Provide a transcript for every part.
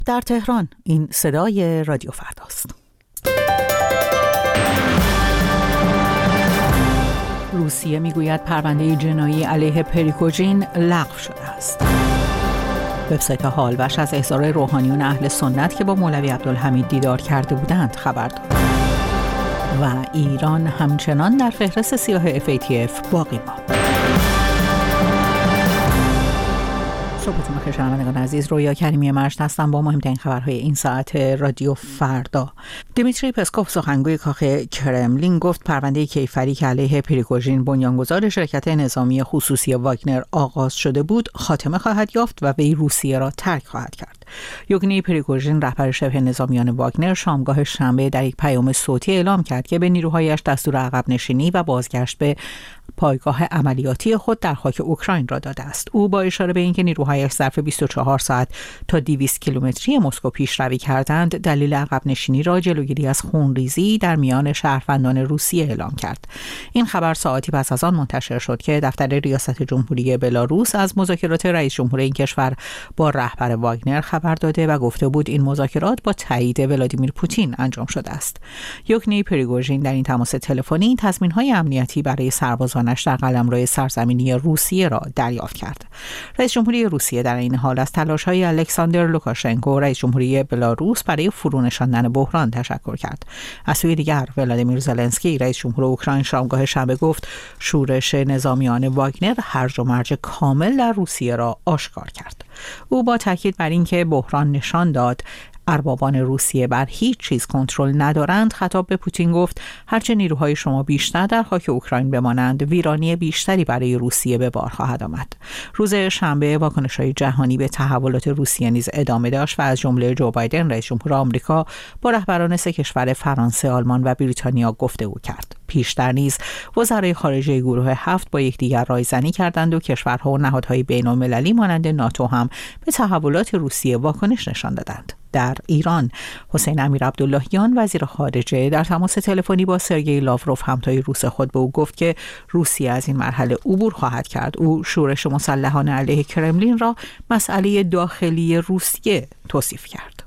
در تهران. این صدای رادیو فرداست. روسیه میگوید پرونده جنایی علیه پریگوژین لغو شده است. وبسایت حالوش از احضار روحانیون اهل سنت که با مولوی عبدالحمید دیدار کرده بودند خبر داد. و ایران همچنان در فهرست سیاه FATF باقی ماند. صبحتون بخیر شنوندگان عزیز، رویا کریمی مجد هستم با مهمترین خبرهای این ساعت رادیو فردا. دیمیتری پسکوف سخنگوی کاخ کرملین گفت پرونده کیفری که علیه پریگوژین بنیانگذار شرکت نظامی خصوصی واگنر آغاز شده بود خاتمه خواهد یافت و وی روسیه را ترک خواهد کرد. یوگنی پریگوژین رهبر شبه نظامیان واگنر شامگاه شنبه در یک پیام صوتی اعلام کرد که به نیروهایش دستور عقب نشینی و بازگشت به پایگاه عملیاتی خود در خاک اوکراین را داده است. او با اشاره به اینکه نیروهایش ظرف 24 ساعت تا 200 کیلومتری مسکو پیشروی کردند، دلیل عقب نشینی را جلوگیری از خونریزی در میان شهروندان روسیه اعلام کرد. این خبر ساعتی پس از آن منتشر شد که دفتر ریاست جمهوری بلاروس از مذاکرات رئیس جمهور این کشور با رهبر واگنر خبر داده و گفته بود این مذاکرات با تایید ولادیمیر پوتین انجام شده است. یوگنی پریگوژین در این تماس تلفنی تضمین‌های امنیتی برای سربازانش در قلمرو سرزمینی روسیه را دریافت کرد. رئیس جمهوری روسیه در این حال از تلاش‌های الکساندر لوکاشنکو رئیس جمهوری بلاروس برای فرونشاندن بحران تشکر کرد. از سوی دیگر ولادیمیر زلنسکی رئیس جمهور اوکراین شامگاه شنبه گفت شورش نظامیان واگنر هرج و مرج کامل در روسیه را آشکار کرد. او با تاکید بر اینکه بحران نشان داد اربابان روسیه بر هیچ چیز کنترل ندارند، خطاب به پوتین گفت هرچه نیروهای شما بیشتر در خاک اوکراین بمانند، ویرانی بیشتری برای روسیه به بار خواهد آمد. روز شنبه واکنش‌های جهانی به تحولات روسیه نیز ادامه داشت و از جمله جو بایدن رئیس جمهور آمریکا با رهبران سه کشور فرانسه، آلمان و بریتانیا گفتگو کرد. پیشتر نیز وزرای خارجه گروه 7 با یکدیگر رایزنی کردند و کشورها و نهادهای بین‌المللی مانند ناتو هم به تحولات روسیه واکنش نشان دادند. در ایران حسین امیرعبداللهیان وزیر خارجه در تماس تلفنی با سرگئی لاوروف همتای روس خود به او گفت که روسیه از این مرحله عبور خواهد کرد. او شورش مسلحانه علیه کرملین را مسئله داخلی روسیه توصیف کرد.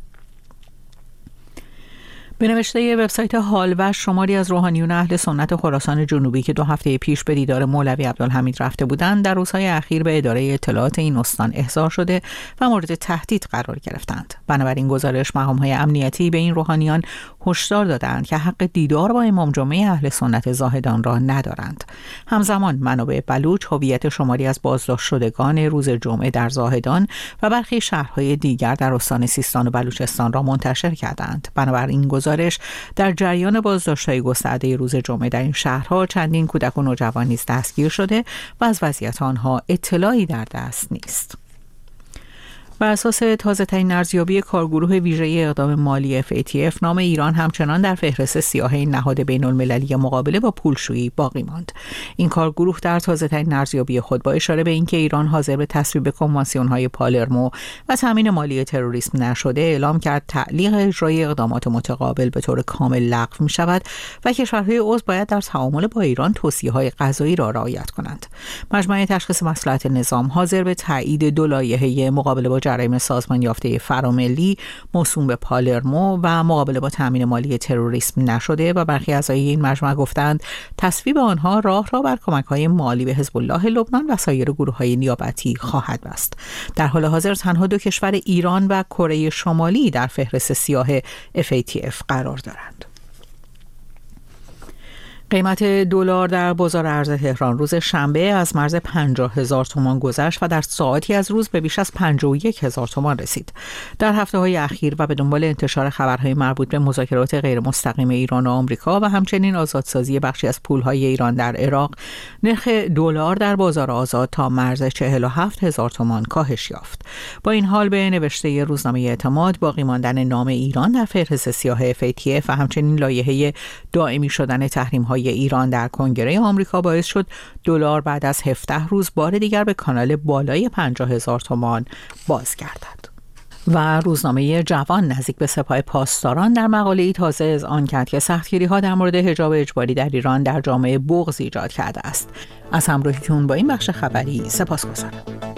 به نوشته وبسایت حالوش شماری از روحانیون اهل سنت خراسان جنوبی که 2 هفته پیش به دیدار مولوی عبدالحمید رفته بودند در روزهای اخیر به اداره اطلاعات این استان احضار شده و مورد تهدید قرار گرفتند. بنابراین گزارش مقام‌های امنیتی به این روحانیان هشدار دادند که حق دیدار با امام جمعه اهل سنت زاهدان را ندارند. همزمان منابع بلوچ هویت شماری از بازداشت شدگان روز جمعه در زاهدان و برخی شهرهای دیگر در استان سیستان و بلوچستان را منتشر کردند. بنابراین گزارش در جریان بازداشت‌های گسترده روز جمعه در این شهرها چندین کودک و نوجوان نیز دستگیر شده و از وضعیت آنها اطلاعی در دست نیست. بر اساس تازه‌ترین ارزیابی کارگروه ویژه اقدام مالی FATF، نام ایران همچنان در فهرست سیاه این نهاد بین‌المللی مقابله با پولشویی باقی ماند. این کارگروه در تازه‌ترین ارزیابی خود با اشاره به اینکه ایران حاضر به تصویب کنوانسیون‌های پالرمو و تامین مالی تروریسم نشده، اعلام کرد تعلیق اجرای اقدامات متقابل به طور کامل لغو می‌شود و کشورهای عضو باید در تعامل با ایران توصیه‌های قضایی را رعایت کنند. مجمع تشخیص مصلحت نظام حاضر به تایید 2 لایحه مقابله با جرایم سازمان یافته فراملی موسوم به پالرمو و مقابله با تامین مالی تروریسم نشده و برخی اعضای این مجمع گفتند تصویب آنها راه را بر کمک‌های مالی به حزب الله لبنان و سایر گروه‌های نیابتی خواهد بست. در حال حاضر تنها 2 کشور ایران و کره شمالی در فهرست سیاه FATF قرار دارند. قیمت دلار در بازار ارز تهران روز شنبه از مرز 50,000 تومان گذشت و در ساعتی از روز به بیش از 51,000 تومان رسید. در هفته‌های اخیر و به دنبال انتشار خبرهای مربوط به مذاکرات غیر مستقیم ایران و آمریکا و همچنین آزادسازی بخشی از پولهای ایران در عراق، نرخ دلار در بازار آزاد تا مرز 47,000 تومان کاهش یافت. با این حال به نوشته روزنامه اعتماد، باقی ماندن نام ایران در فهرست سیاه FATF و همچنین لایحه دائمی شدن تحریم‌های ایران در کنگره آمریکا باعث شد دلار بعد از 17 روز بار دیگر به کانال بالای 50,000 تومان بازگردد. و روزنامه جوان نزدیک به سپاه پاسداران در مقاله‌ای تازه اذعان کرد که سختگیری‌ها در مورد حجاب اجباری در ایران در جامعه بغض ایجاد کرده است. از همراهیتون با این بخش خبری سپاسگزارم.